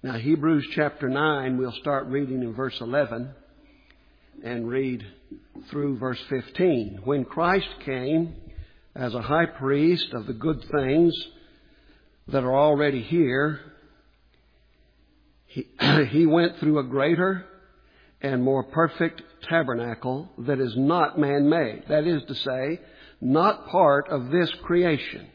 Now, Hebrews chapter 9, we'll start reading in verse 11 and read through verse 15. When Christ came as a high priest of the good things that are already here, he went through a greater and more perfect tabernacle that is not man-made. That is to say, not part of this creation.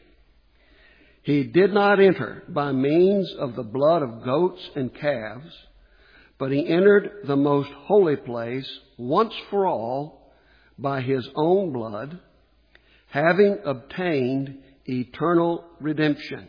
He did not enter by means of the blood of goats and calves, but he entered the most holy place once for all by his own blood, having obtained eternal redemption.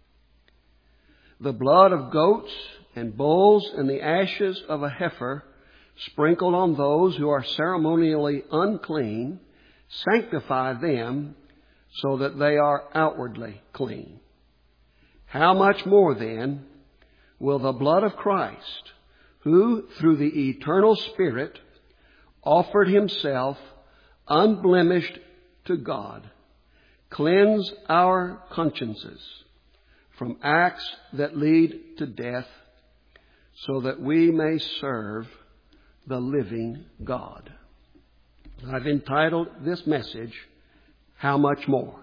The blood of goats and bulls and the ashes of a heifer sprinkled on those who are ceremonially unclean sanctify them so that they are outwardly clean. How much more then will the blood of Christ, who through the eternal Spirit offered himself unblemished to God, cleanse our consciences from acts that lead to death, so that we may serve the living God. I've entitled this message, How Much More?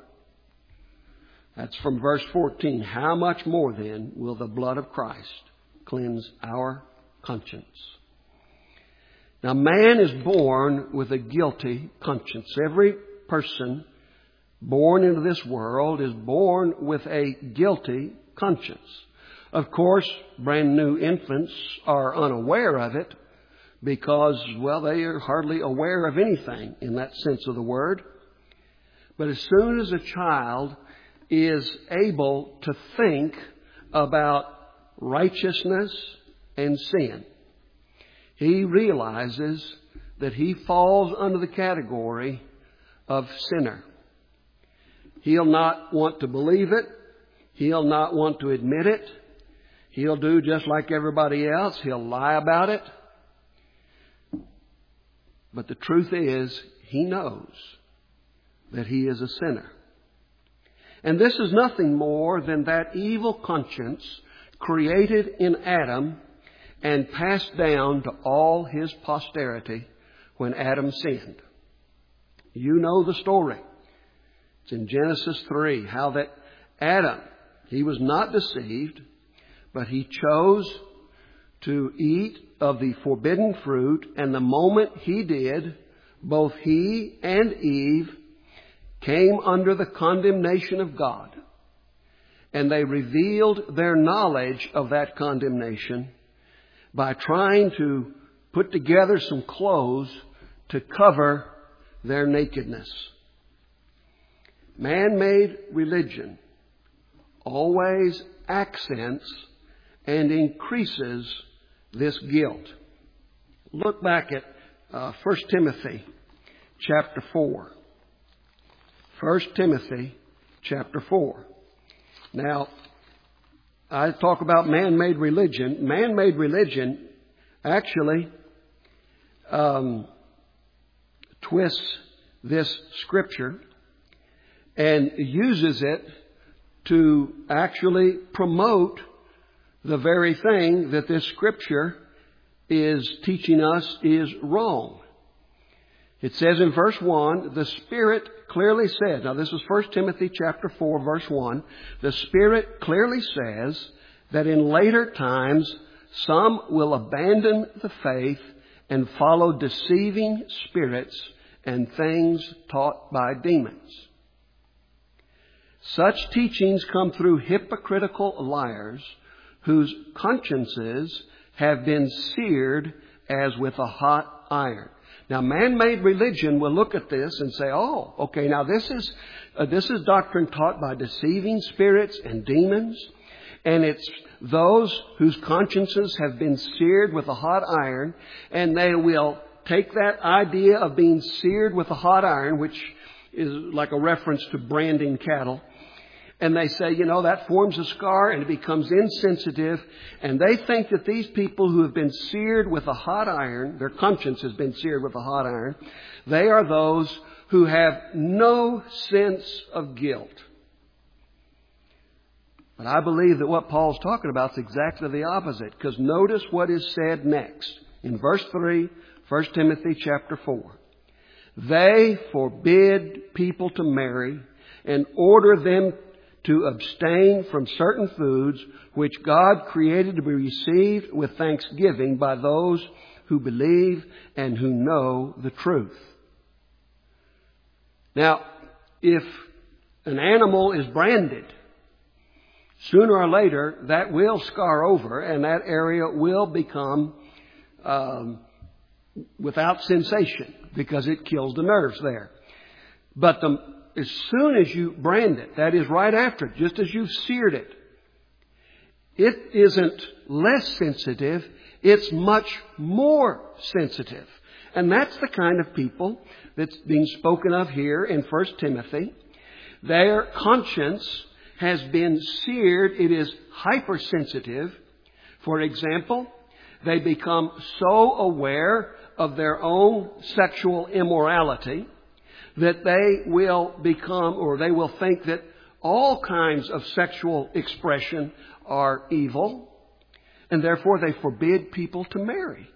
That's from verse 14. How much more then will the blood of Christ cleanse our conscience? Now, man is born with a guilty conscience. Every person born into this world is born with a guilty conscience. Of course, brand new infants are unaware of it because, well, they are hardly aware of anything in that sense of the word. But as soon as a child is able to think about righteousness and sin, he realizes that he falls under the category of sinner. He'll not want to believe it. He'll not want to admit it. He'll do just like everybody else. He'll lie about it. But the truth is, he knows that he is a sinner. And this is nothing more than that evil conscience created in Adam and passed down to all his posterity when Adam sinned. You know the story. It's in Genesis 3, how that Adam, he was not deceived, but he chose to eat of the forbidden fruit, and the moment he did, both he and Eve came under the condemnation of God. And they revealed their knowledge of that condemnation by trying to put together some clothes to cover their nakedness. Man-made religion always accents and increases this guilt. Look back at 1 Timothy chapter 4. 1 Timothy chapter 4. Now, I talk about man-made religion. Man-made religion actually twists this scripture and uses it to actually promote the very thing that this scripture is teaching us is wrong. It says in verse 1, the Spirit clearly says, now this is 1 Timothy chapter 4, verse 1, the Spirit clearly says that in later times some will abandon the faith and follow deceiving spirits and things taught by demons. Such teachings come through hypocritical liars whose consciences have been seared as with a hot iron. Now, man-made religion will look at this and say, oh, okay, now this is doctrine taught by deceiving spirits and demons. And it's those whose consciences have been seared with a hot iron. And they will take that idea of being seared with a hot iron, which is like a reference to branding cattle. And they say, that forms a scar and it becomes insensitive. And they think that these people who have been seared with a hot iron, their conscience has been seared with a hot iron, they are those who have no sense of guilt. But I believe that what Paul's talking about is exactly the opposite. Because notice what is said next. In verse 3, 1 Timothy chapter 4. They forbid people to marry and order them to abstain from certain foods which God created to be received with thanksgiving by those who believe and who know the truth. Now, if an animal is branded, sooner or later that will scar over and that area will become without sensation because it kills the nerves there. But as soon as you brand it, that is right after it, just as you've seared it, it isn't less sensitive, it's much more sensitive. And that's the kind of people that's being spoken of here in 1 Timothy. Their conscience has been seared. It is hypersensitive. For example, they become so aware of their own sexual immorality that they will become, or they will think that all kinds of sexual expression are evil, and therefore they forbid people to marry.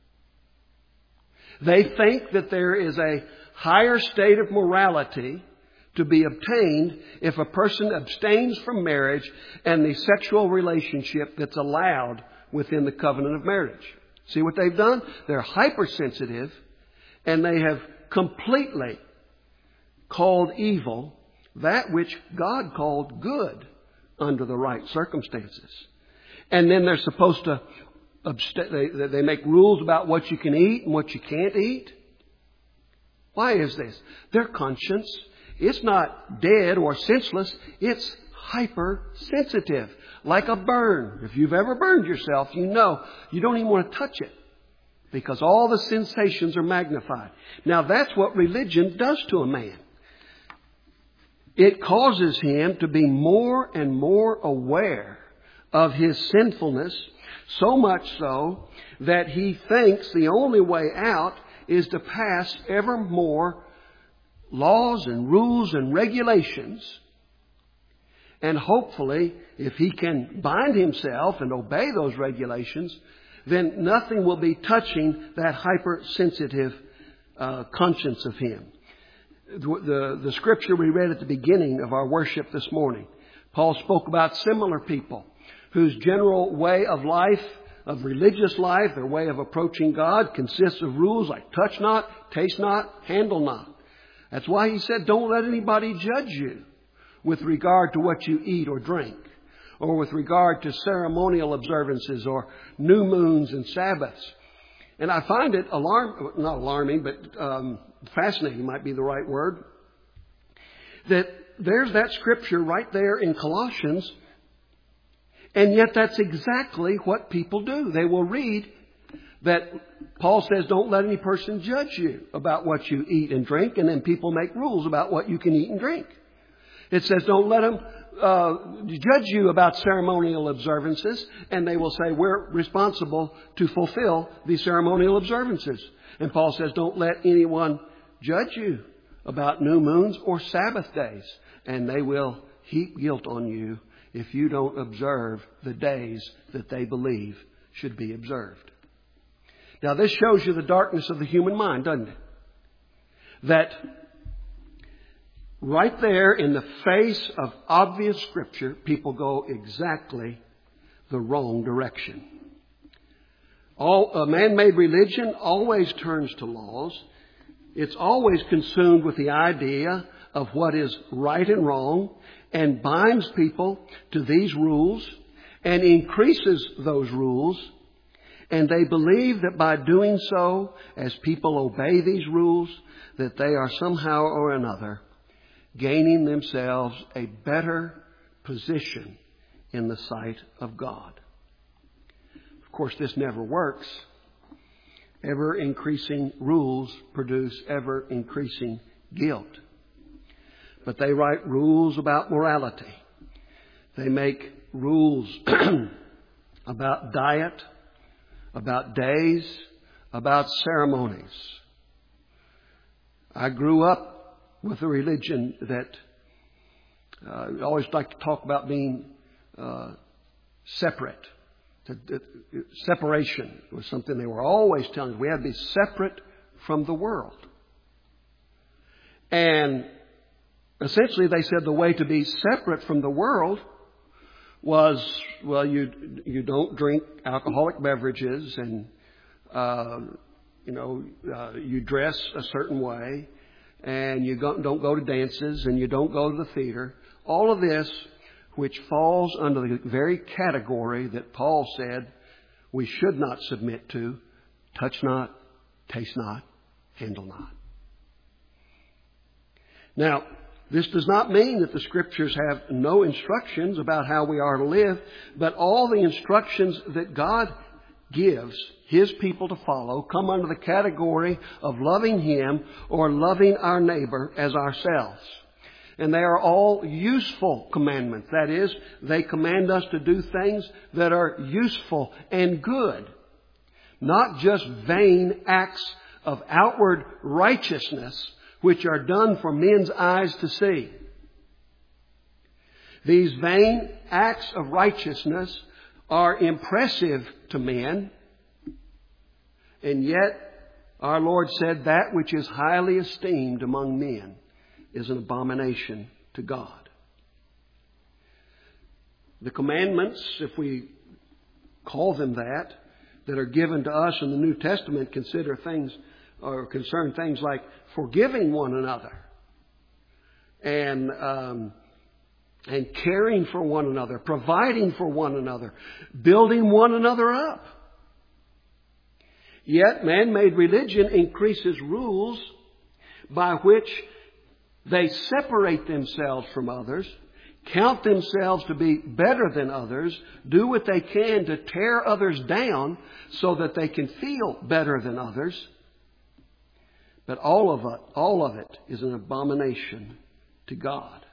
They think that there is a higher state of morality to be obtained if a person abstains from marriage and the sexual relationship that's allowed within the covenant of marriage. See what they've done? They're hypersensitive, and they have completely called evil that which God called good under the right circumstances. And then they're supposed to they make rules about what you can eat and what you can't eat. Why is this? Their conscience, it's not dead or senseless. It's hypersensitive, like a burn. If you've ever burned yourself, you know you don't even want to touch it because all the sensations are magnified. Now that's what religion does to a man. It causes him to be more and more aware of his sinfulness, so much so that he thinks the only way out is to pass ever more laws and rules and regulations. And hopefully, if he can bind himself and obey those regulations, then nothing will be touching that hypersensitive conscience of him. The scripture we read at the beginning of our worship this morning, Paul spoke about similar people whose general way of life, of religious life, their way of approaching God consists of rules like touch not, taste not, handle not. That's why he said, don't let anybody judge you with regard to what you eat or drink, or with regard to ceremonial observances or new moons and Sabbaths. And I find it not alarming, but fascinating might be the right word, that there's that scripture right there in Colossians, and yet that's exactly what people do. They will read that Paul says, don't let any person judge you about what you eat and drink, and then people make rules about what you can eat and drink. It says, don't let them judge you about ceremonial observances, and they will say, we're responsible to fulfill these ceremonial observances. And Paul says, don't let anyone judge you about new moons or Sabbath days, and they will heap guilt on you if you don't observe the days that they believe should be observed. Now, this shows you the darkness of the human mind, doesn't it? That right there in the face of obvious Scripture, people go exactly the wrong direction. A man-made religion always turns to laws. It's always consumed with the idea of what is right and wrong and binds people to these rules and increases those rules. And they believe that by doing so, as people obey these rules, that they are somehow or another gaining themselves a better position in the sight of God. Of course, this never works. Ever increasing rules produce ever increasing guilt. But they write rules about morality. They make rules about diet, about days, about ceremonies. I grew up with a religion that I always like to talk about being separate. Separation was something they were always telling us. We had to be separate from the world. And essentially they said the way to be separate from the world was, well, you don't drink alcoholic beverages, and you dress a certain way, and you don't go to dances, and you don't go to the theater. All of this, which falls under the very category that Paul said we should not submit to: touch not, taste not, handle not. Now, this does not mean that the Scriptures have no instructions about how we are to live, but all the instructions that God gives His people to follow come under the category of loving Him or loving our neighbor as ourselves. And they are all useful commandments. That is, they command us to do things that are useful and good, not just vain acts of outward righteousness which are done for men's eyes to see. These vain acts of righteousness are impressive to men, and yet our Lord said that which is highly esteemed among men is an abomination to God. The commandments, if we call them that are given to us in the New Testament consider things or concern things like forgiving one another and caring for one another, providing for one another, building one another up. Yet man-made religion increases rules by which they separate themselves from others, count themselves to be better than others, do what they can to tear others down so that they can feel better than others. But all of it is an abomination to God.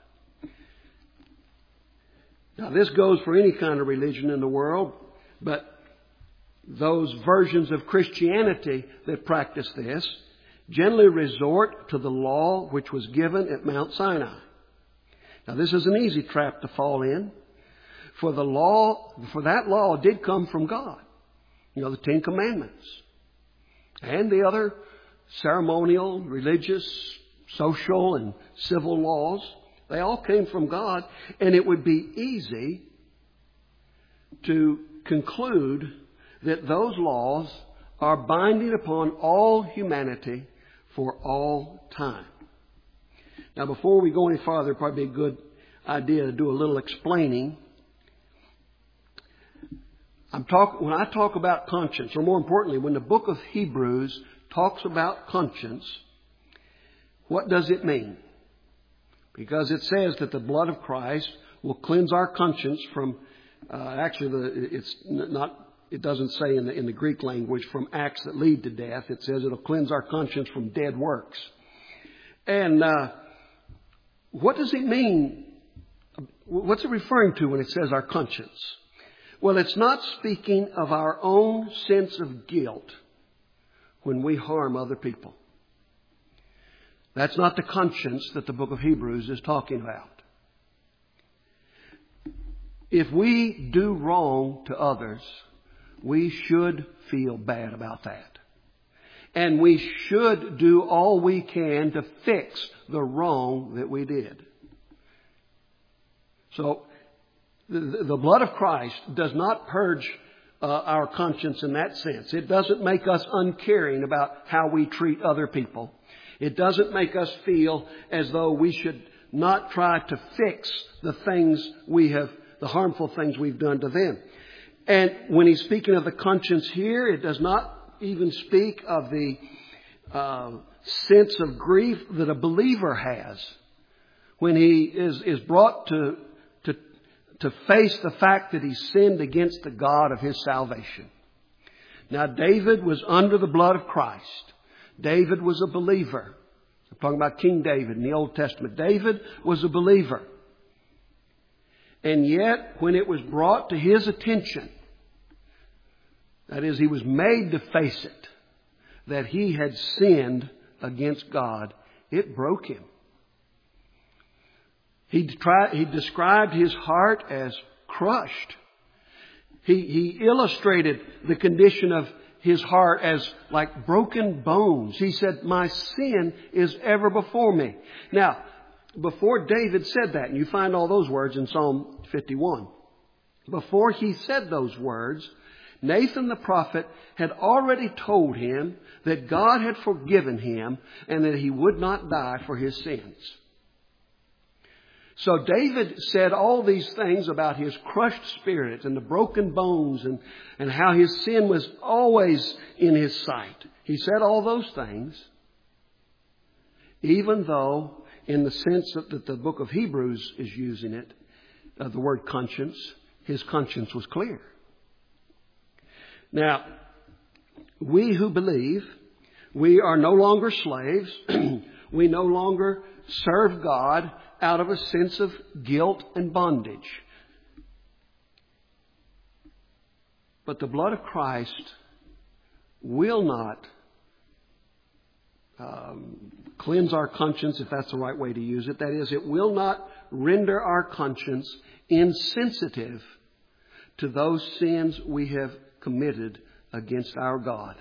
Now, this goes for any kind of religion in the world, but those versions of Christianity that practice this generally resort to the law which was given at Mount Sinai. Now, this is an easy trap to fall in, for that law did come from God. The 10 Commandments and the other ceremonial, religious, social, and civil laws. They all came from God, and it would be easy to conclude that those laws are binding upon all humanity for all time. Now, before we go any farther, it'd probably be a good idea to do a little explaining. When I talk about conscience, or more importantly, when the book of Hebrews talks about conscience, what does it mean? Because it says that the blood of Christ will cleanse our conscience from, it doesn't say in the Greek language from acts that lead to death. It says it'll cleanse our conscience from dead works. And what does it mean? What's it referring to when it says our conscience? Well, it's not speaking of our own sense of guilt when we harm other people. That's not the conscience that the book of Hebrews is talking about. If we do wrong to others, we should feel bad about that. And we should do all we can to fix the wrong that we did. So, the blood of Christ does not purge our conscience in that sense. It doesn't make us uncaring about how we treat other people. It doesn't make us feel as though we should not try to fix the harmful things we've done to them. And when he's speaking of the conscience here, it does not even speak of the sense of grief that a believer has when he is brought to face the fact that he sinned against the God of his salvation. Now, David was under the blood of Christ. David was a believer. I'm talking about King David in the Old Testament. David was a believer. And yet, when it was brought to his attention, that is, he was made to face it, that he had sinned against God, it broke him. He described his heart as crushed. He illustrated the condition of his heart as like broken bones. He said, my sin is ever before me. Now, before David said that, and you find all those words in Psalm 51, before he said those words, Nathan the prophet had already told him that God had forgiven him and that he would not die for his sins. So David said all these things about his crushed spirit and the broken bones and how his sin was always in his sight. He said all those things, even though in the sense that the book of Hebrews is using it, the word conscience, his conscience was clear. Now, we who believe, we are no longer slaves. We no longer serve God out of a sense of guilt and bondage. But the blood of Christ will not cleanse our conscience, if that's the right way to use it. That is, it will not render our conscience insensitive to those sins we have committed against our God.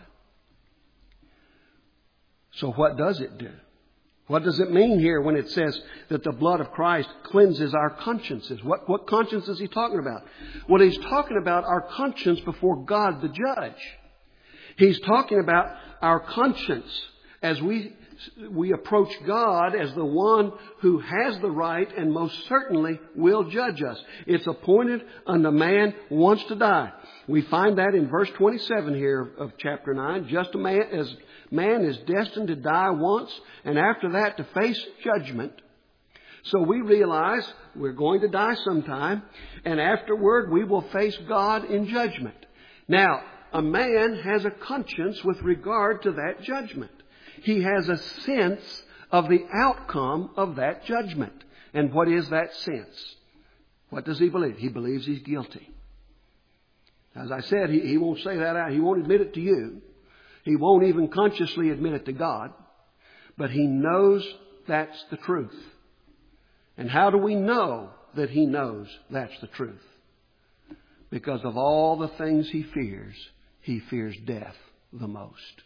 So what does it do? What does it mean here when it says that the blood of Christ cleanses our consciences? What conscience is he talking about? Well, he's talking about our conscience before God the judge. He's talking about our conscience as we approach God as the one who has the right and most certainly will judge us. It's appointed unto man once to die. We find that in verse 27 here of chapter 9. Just as man is destined to die once and after that to face judgment. So we realize we're going to die sometime and afterward we will face God in judgment. Now, a man has a conscience with regard to that judgment. He has a sense of the outcome of that judgment. And what is that sense? What does he believe? He believes he's guilty. As I said, he won't say that out. He won't admit it to you. He won't even consciously admit it to God. But he knows that's the truth. And how do we know that he knows that's the truth? Because of all the things he fears death the most.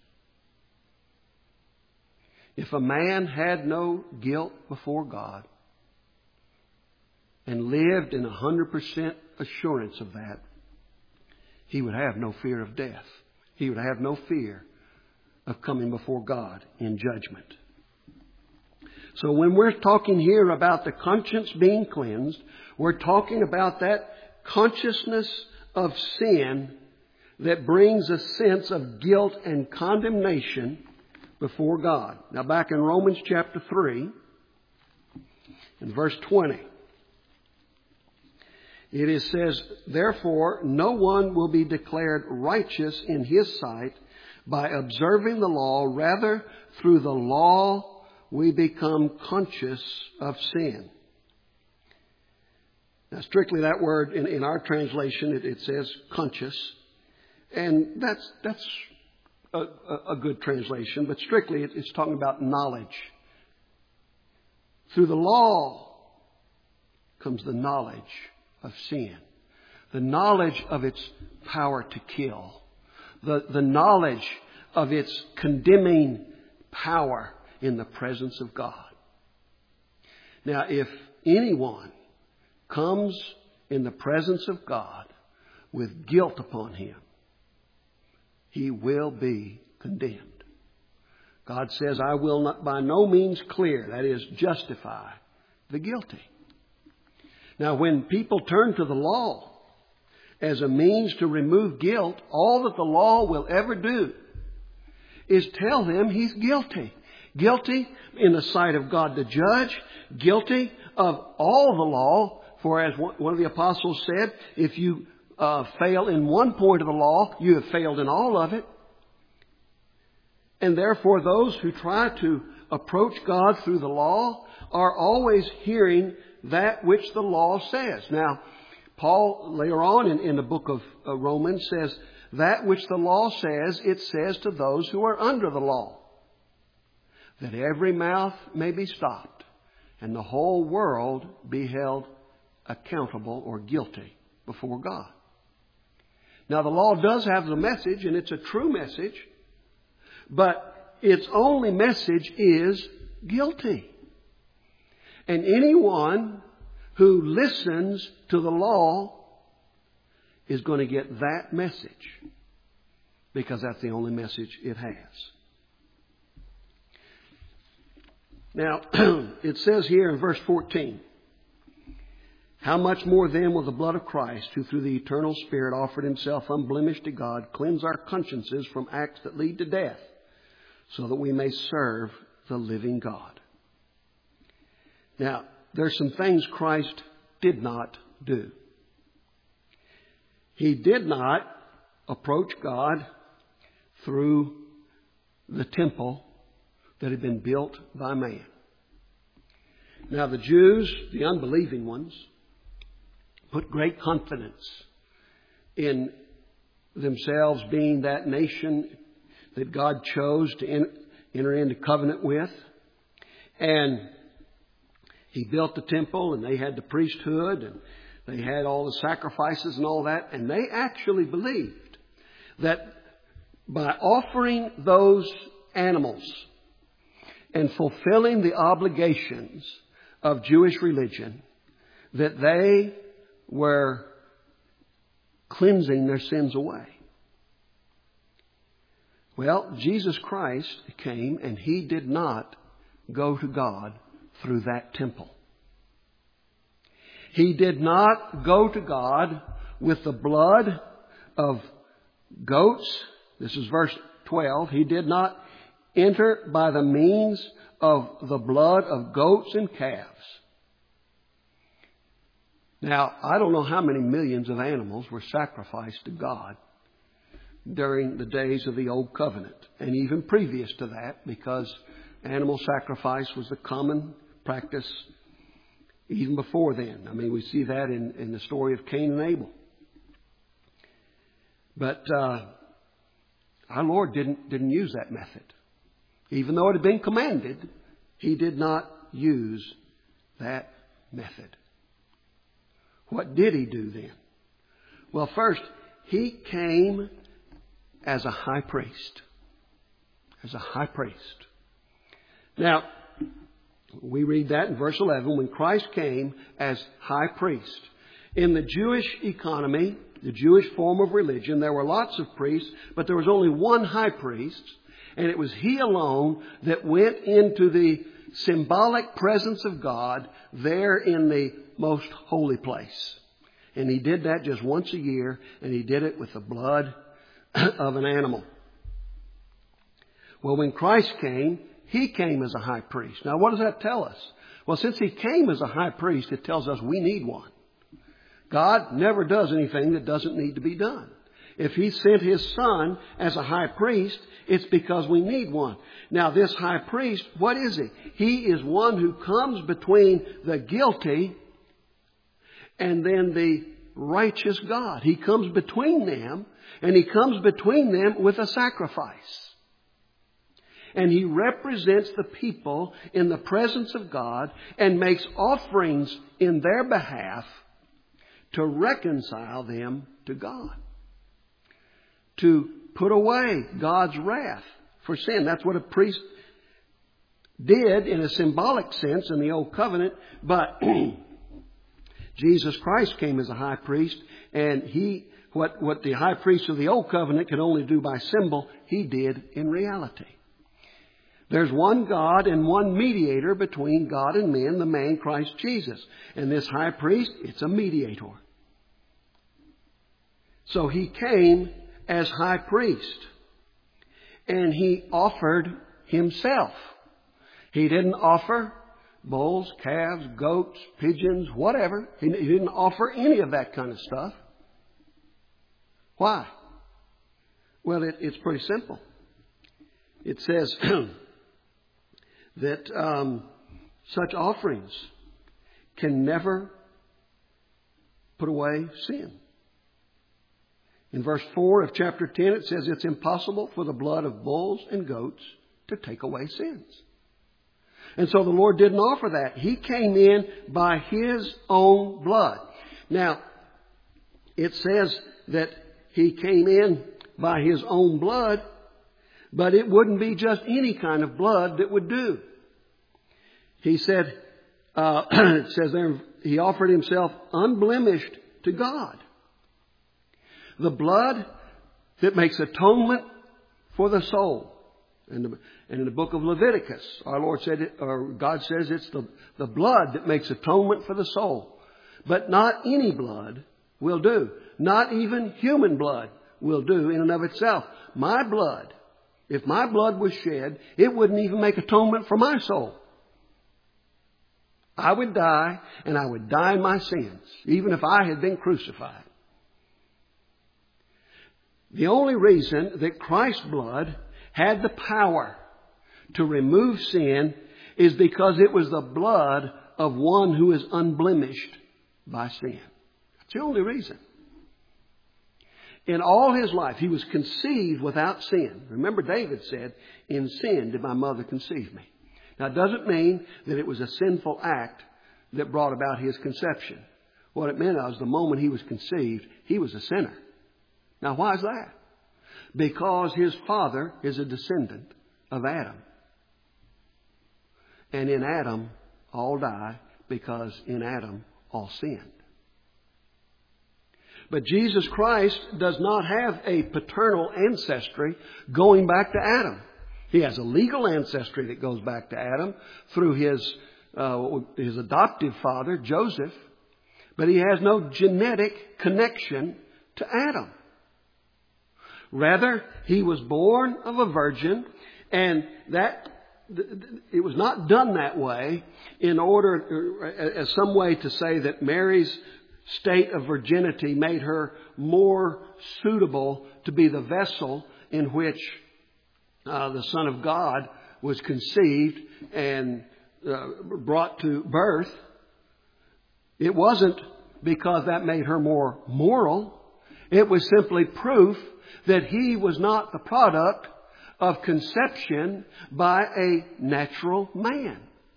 If a man had no guilt before God and lived in 100% assurance of that, he would have no fear of death. He would have no fear of coming before God in judgment. So when we're talking here about the conscience being cleansed, we're talking about that consciousness of sin that brings a sense of guilt and condemnation before God. Now back in Romans chapter 3, in verse 20, it says, therefore no one will be declared righteous in his sight by observing the law. Rather, through the law we become conscious of sin. Now strictly that word in our translation, it says conscious. And that's a good translation, but strictly it's talking about knowledge. Through the law comes the knowledge of sin, the knowledge of its power to kill, the knowledge of its condemning power in the presence of God. Now, if anyone comes in the presence of God with guilt upon him, he will be condemned. God says, I will not by no means clear, that is, justify the guilty. Now, when people turn to the law as a means to remove guilt, all that the law will ever do is tell them he's guilty. Guilty in the sight of God the judge, guilty of all the law. For as one of the apostles said, if you fail in one point of the law, you have failed in all of it. And therefore those who try to approach God through the law are always hearing that which the law says. Now, Paul later on in the book of Romans says, that which the law says, it says to those who are under the law, that every mouth may be stopped and the whole world be held accountable or guilty before God. Now, the law does have the message, and it's a true message, but its only message is guilty. And anyone who listens to the law is going to get that message, because that's the only message it has. Now, it says here in verse 14, how much more then will the blood of Christ, who through the eternal Spirit offered himself unblemished to God, cleanse our consciences from acts that lead to death, so that we may serve the living God. Now, there's some things Christ did not do. He did not approach God through the temple that had been built by man. Now, the Jews, the unbelieving ones, put great confidence in themselves being that nation that God chose to enter into covenant with. And He built the temple, and they had the priesthood, and they had all the sacrifices and all that. And they actually believed that by offering those animals and fulfilling the obligations of Jewish religion, that they were cleansing their sins away. Well, Jesus Christ came, and He did not go to God through that temple. He did not go to God with the blood of goats. This is verse 12. He did not enter by the means of the blood of goats and calves. Now, I don't know how many millions of animals were sacrificed to God during the days of the Old Covenant, and even previous to that, because animal sacrifice was the common practice even before then. I mean, we see that in the story of Cain and Abel. But our Lord didn't use that method. Even though it had been commanded, He did not use that method. What did He do then? Well, first, He came as a high priest. As a high priest. Now, we read that in verse 11, when Christ came as high priest. In the Jewish economy, the Jewish form of religion, there were lots of priests, but there was only one high priest, and it was He alone that went into the symbolic presence of God there in the most holy place. And He did that just once a year, and He did it with the blood of an animal. Well, when Christ came, He came as a high priest. Now, what does that tell us? Well, since He came as a high priest, it tells us we need one. God never does anything that doesn't need to be done. If He sent His Son as a high priest, it's because we need one. Now, this high priest, what is he? He is one who comes between the guilty and then the righteous God. He comes between them, and He comes between them with a sacrifice. And He represents the people in the presence of God and makes offerings in their behalf to reconcile them to God. To put away God's wrath for sin. That's what a priest did in a symbolic sense in the Old Covenant. But Jesus Christ came as a high priest, and He, what the high priest of the Old Covenant could only do by symbol, He did in reality. There's one God and one mediator between God and men, the man Christ Jesus. And this high priest, it's a mediator. So He came as high priest, and He offered Himself. He didn't offer bulls, calves, goats, pigeons, whatever. He didn't offer any of that kind of stuff. Why? Well, it's pretty simple. It says that such offerings can never put away sin. In verse 4 of chapter 10, it says it's impossible for the blood of bulls and goats to take away sins. And so the Lord didn't offer that. He came in by His own blood. Now, it says that He came in by His own blood, but it wouldn't be just any kind of blood that would do. He said, it says there, He offered Himself unblemished to God. The blood that makes atonement for the soul. And in the book of Leviticus, our Lord said it, or God says it's the blood that makes atonement for the soul. But not any blood will do. Not even human blood will do in and of itself. My blood, if my blood was shed, it wouldn't even make atonement for my soul. I would die, and I would die in my sins, even if I had been crucified. The only reason that Christ's blood had the power to remove sin is because it was the blood of one who is unblemished by sin. That's the only reason. In all His life, He was conceived without sin. Remember, David said, "In sin did my mother conceive me." Now, it doesn't mean that it was a sinful act that brought about His conception. What it meant was the moment He was conceived, He was a sinner. Now, why is that? Because His father is a descendant of Adam. And in Adam, all die, because in Adam, all sinned. But Jesus Christ does not have a paternal ancestry going back to Adam. He has a legal ancestry that goes back to Adam through his adoptive father, Joseph. But He has no genetic connection to Adam. Rather, He was born of a virgin, and that it was not done that way in order, as some way to say that Mary's state of virginity made her more suitable to be the vessel in which the Son of God was conceived and brought to birth. It wasn't because that made her more moral. It was simply proof that He was not the product of conception by a natural man.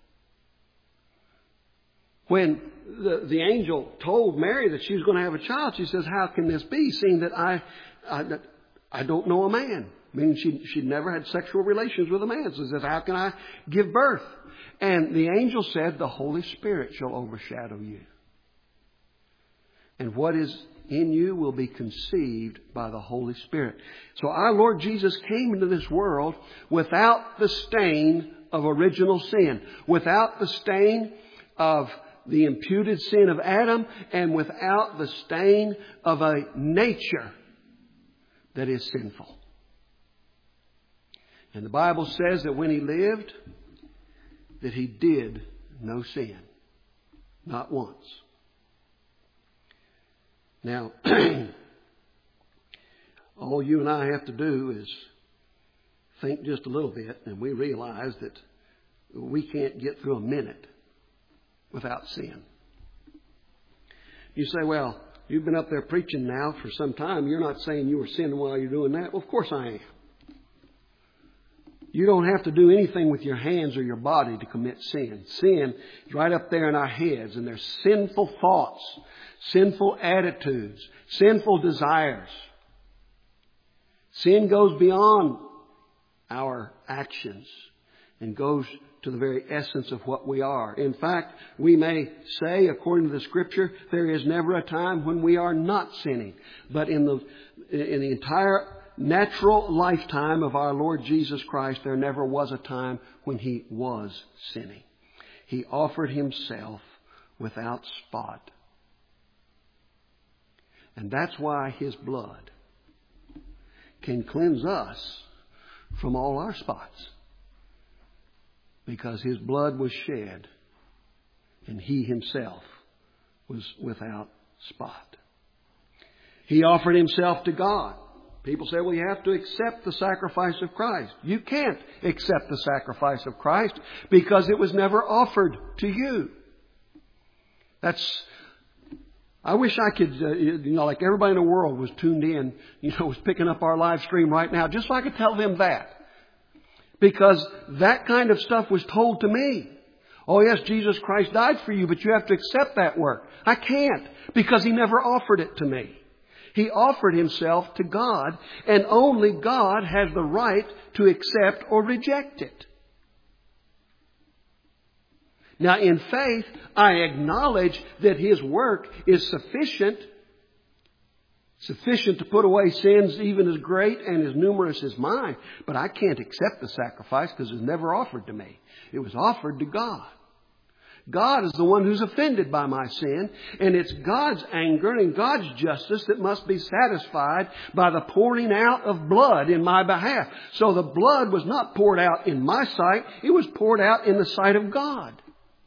When the angel told Mary that she was going to have a child, she says, "How can this be, seeing that I don't know a man?" Meaning she'd never had sexual relations with a man. So she says, "How can I give birth?" And the angel said, "The Holy Spirit shall overshadow you. And what is in you will be conceived by the Holy Spirit." So our Lord Jesus came into this world without the stain of original sin, without the stain of the imputed sin of Adam, and without the stain of a nature that is sinful. And the Bible says that when He lived, that He did no sin. Not once. Now, all you and I have to do is think just a little bit, and we realize that we can't get through a minute without sin. You say, "Well, you've been up there preaching now for some time. You're not saying you were sinning while you're doing that." Well, of course I am. You don't have to do anything with your hands or your body to commit sin. Sin is right up there in our heads, and there's sinful thoughts, sinful attitudes, sinful desires. Sin goes beyond our actions and goes to the very essence of what we are. In fact, we may say, according to the Scripture, there is never a time when we are not sinning. But in the entire natural lifetime of our Lord Jesus Christ, there never was a time when He was sinning. He offered Himself without spot. And that's why His blood can cleanse us from all our spots. Because His blood was shed and He Himself was without spot. He offered Himself to God. People say, "Well, you have to accept the sacrifice of Christ." You can't accept the sacrifice of Christ because it was never offered to you. I wish I could, like everybody in the world was tuned in, was picking up our live stream right now, just so I could tell them that. Because that kind of stuff was told to me. "Oh yes, Jesus Christ died for you, but you have to accept that work." I can't, because He never offered it to me. He offered Himself to God, and only God has the right to accept or reject it. Now, in faith, I acknowledge that His work is sufficient to put away sins even as great and as numerous as mine. But I can't accept the sacrifice because it was never offered to me. It was offered to God. God is the one who's offended by my sin, and it's God's anger and God's justice that must be satisfied by the pouring out of blood in my behalf. So the blood was not poured out in my sight, it was poured out in the sight of God.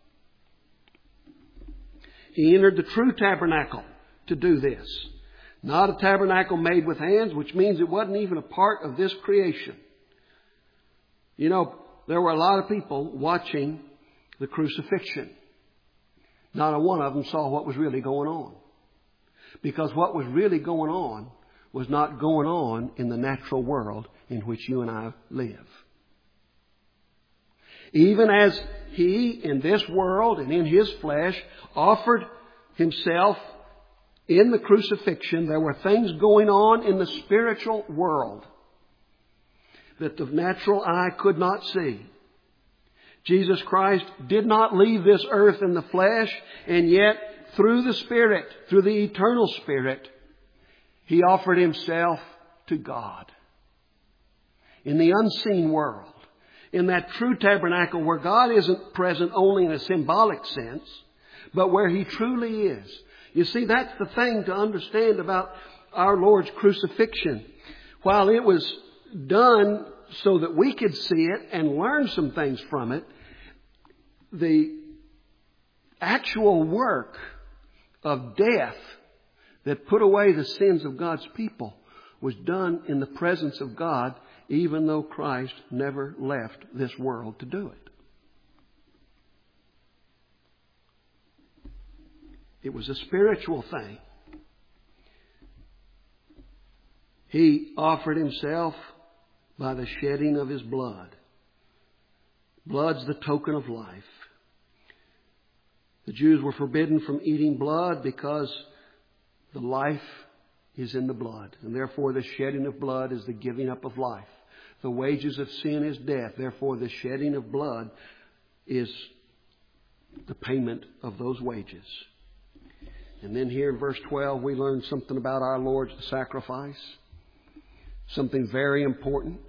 He entered the true tabernacle to do this. Not a tabernacle made with hands, which means it wasn't even a part of this creation. You know, there were a lot of people watching the crucifixion. Not a one of them saw what was really going on. Because what was really going on was not going on in the natural world in which you and I live. Even as He, in this world and in His flesh, offered Himself in the crucifixion, there were things going on in the spiritual world that the natural eye could not see. Jesus Christ did not leave this earth in the flesh, and yet through the Spirit, through the eternal Spirit, He offered Himself to God. In the unseen world, in that true tabernacle where God isn't present only in a symbolic sense, but where He truly is. You see, that's the thing to understand about our Lord's crucifixion. While it was done so that we could see it and learn some things from it, the actual work of death that put away the sins of God's people was done in the presence of God, even though Christ never left this world to do it. It was a spiritual thing. He offered Himself by the shedding of His blood. Blood's the token of life. The Jews were forbidden from eating blood because the life is in the blood. And therefore the shedding of blood is the giving up of life. The wages of sin is death. Therefore the shedding of blood is the payment of those wages. And then here in verse 12 we learn something about our Lord's sacrifice. Something very important.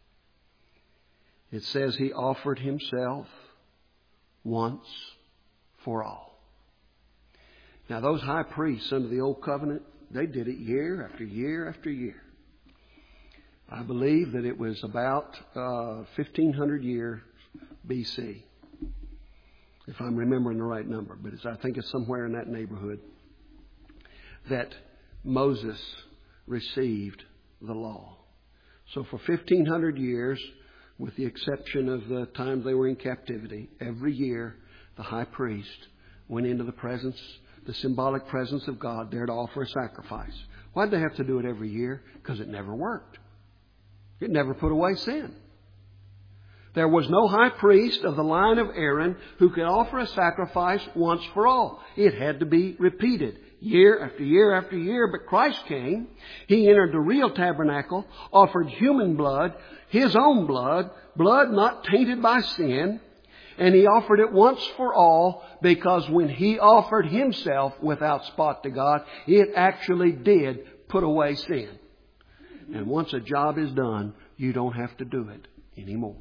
It says He offered Himself once for all. Now those high priests under the old covenant, they did it year after year after year. I believe that it was about 1500 years BC. If I'm remembering the right number. But I think it's somewhere in that neighborhood that Moses received the law. So for 1500 years, with the exception of the time they were in captivity, every year the high priest went into the presence, the symbolic presence of God there to offer a sacrifice. Why'd they have to do it every year? Because it never worked. It never put away sin. There was no high priest of the line of Aaron who could offer a sacrifice once for all. It had to be repeated year after year after year. But Christ came. He entered the real tabernacle, offered human blood, His own blood, blood not tainted by sin. And He offered it once for all, because when He offered Himself without spot to God, it actually did put away sin. And once a job is done, you don't have to do it anymore.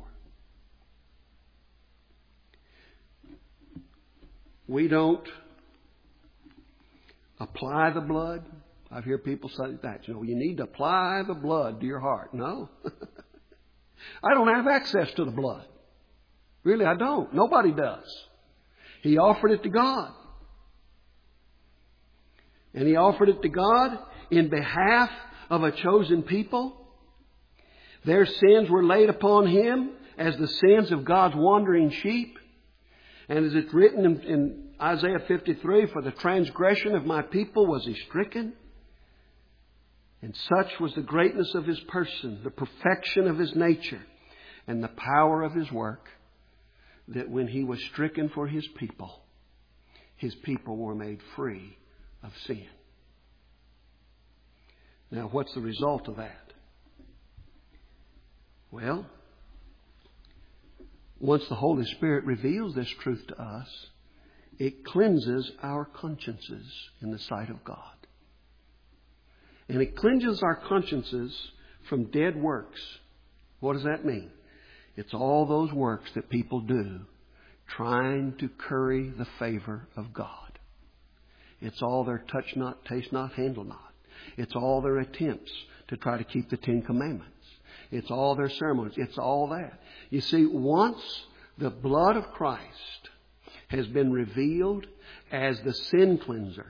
We don't apply the blood. I hear people say that. You need to apply the blood to your heart. No. I don't have access to the blood. Really, I don't. Nobody does. He offered it to God. And He offered it to God in behalf of a chosen people. Their sins were laid upon Him as the sins of God's wandering sheep. And as it's written in Isaiah 53, for the transgression of my people was He stricken. And such was the greatness of His person, the perfection of His nature, and the power of His work, that when He was stricken for His people were made free of sin. Now, what's the result of that? Well, once the Holy Spirit reveals this truth to us, it cleanses our consciences in the sight of God. And it cleanses our consciences from dead works. What does that mean? It's all those works that people do trying to curry the favor of God. It's all their touch not, taste not, handle not. It's all their attempts to try to keep the Ten Commandments. It's all their ceremonies. It's all that. You see, once the blood of Christ has been revealed as the sin cleanser,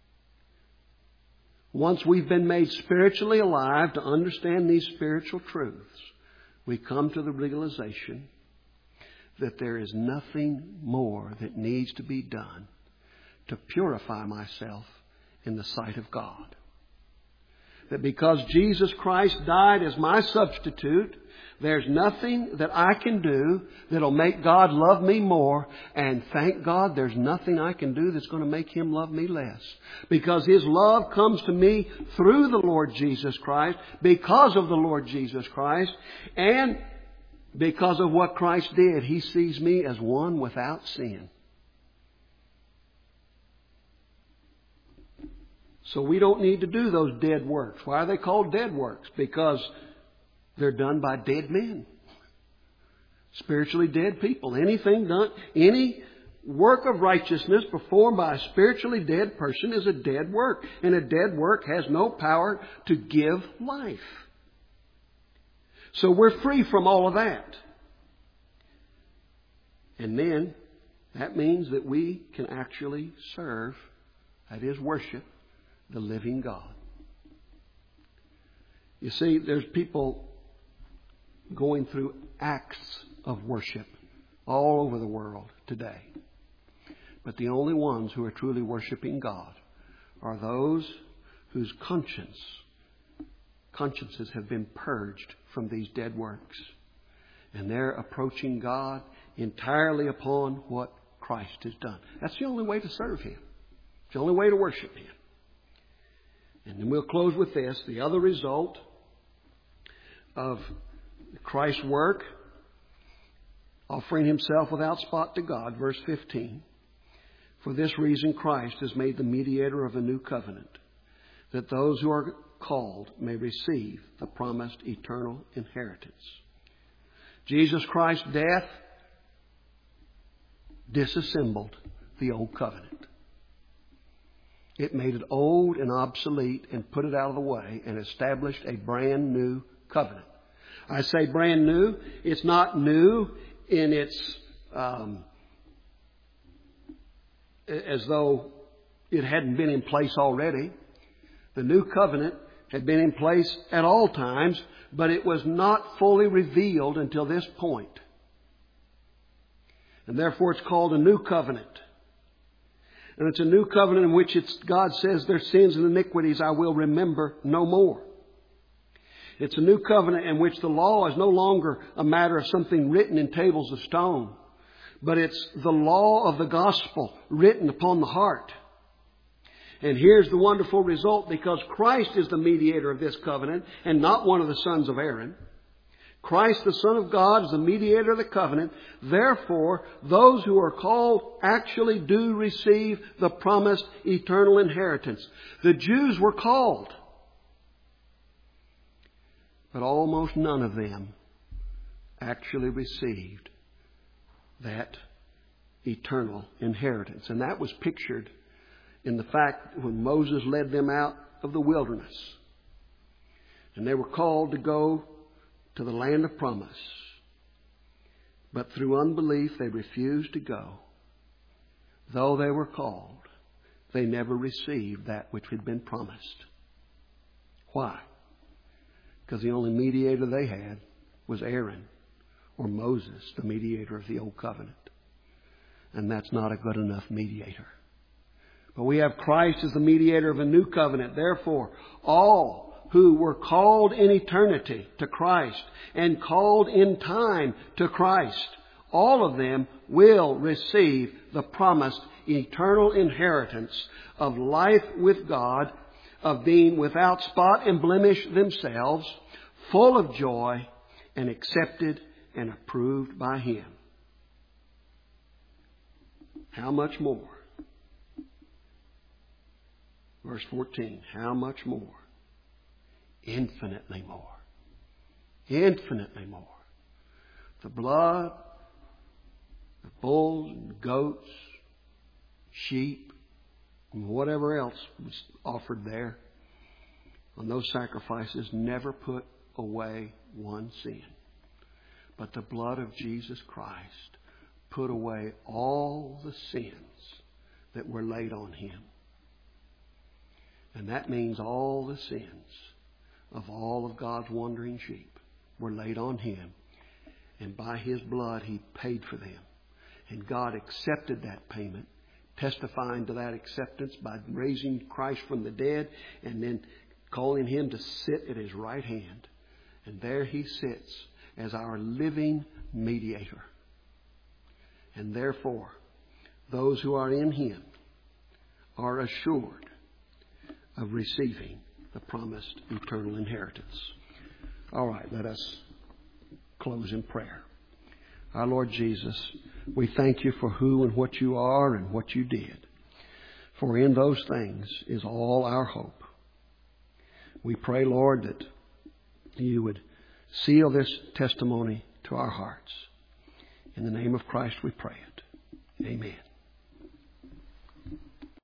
once we've been made spiritually alive to understand these spiritual truths, we come to the realization that there is nothing more that needs to be done to purify myself in the sight of God. That because Jesus Christ died as my substitute, there's nothing that I can do that'll make God love me more. And thank God there's nothing I can do that's going to make Him love me less. Because His love comes to me through the Lord Jesus Christ, because of the Lord Jesus Christ, and because of what Christ did. He sees me as one without sin. So we don't need to do those dead works. Why are they called dead works? Because they're done by dead men. Spiritually dead people. Anything done, any work of righteousness performed by a spiritually dead person is a dead work. And a dead work has no power to give life. So we're free from all of that. And then that means that we can actually serve, that is worship, the living God. You see, there's people going through acts of worship all over the world today. But the only ones who are truly worshiping God are those whose consciences have been purged from these dead works. And they're approaching God entirely upon what Christ has done. That's the only way to serve Him. It's the only way to worship Him. And then we'll close with this. The other result of Christ's work, offering Himself without spot to God, verse 15. For this reason Christ is made the mediator of a new covenant, that those who are called may receive the promised eternal inheritance. Jesus Christ's death disassembled the old covenant. It made it old and obsolete and put it out of the way and established a brand new covenant. I say brand new. It's not new in its, as though it hadn't been in place already. The new covenant had been in place at all times, but it was not fully revealed until this point. And therefore it's called a new covenant. And it's a new covenant in which God says their sins and iniquities I will remember no more. It's a new covenant in which the law is no longer a matter of something written in tables of stone, but it's the law of the gospel written upon the heart. And here's the wonderful result, because Christ is the mediator of this covenant and not one of the sons of Aaron. Christ, the Son of God, is the mediator of the covenant. Therefore, those who are called actually do receive the promised eternal inheritance. The Jews were called, but almost none of them actually received that eternal inheritance. And that was pictured in the fact when Moses led them out of the wilderness. And they were called to go to the land of promise. But through unbelief they refused to go. Though they were called, they never received that which had been promised. Why? Because the only mediator they had was Aaron, or Moses, the mediator of the old covenant. And that's not a good enough mediator. But we have Christ as the mediator of a new covenant. Therefore, all who were called in eternity to Christ and called in time to Christ, all of them will receive the promised eternal inheritance of life with God, of being without spot and blemish themselves, full of joy, and accepted and approved by Him. How much more? Verse 14, how much more? Infinitely more. Infinitely more. The blood of bulls and goats, sheep, and whatever else was offered there on those sacrifices never put away one sin. But the blood of Jesus Christ put away all the sins that were laid on Him. And that means all the sins of all of God's wandering sheep were laid on Him. And by His blood, He paid for them. And God accepted that payment, testifying to that acceptance by raising Christ from the dead and then calling Him to sit at His right hand. And there He sits as our living mediator. And therefore, those who are in Him are assured of receiving the promised eternal inheritance. All right, let us close in prayer. Our Lord Jesus, we thank You for who and what You are and what You did. For in those things is all our hope. We pray, Lord, that You would seal this testimony to our hearts. In the name of Christ we pray it. Amen.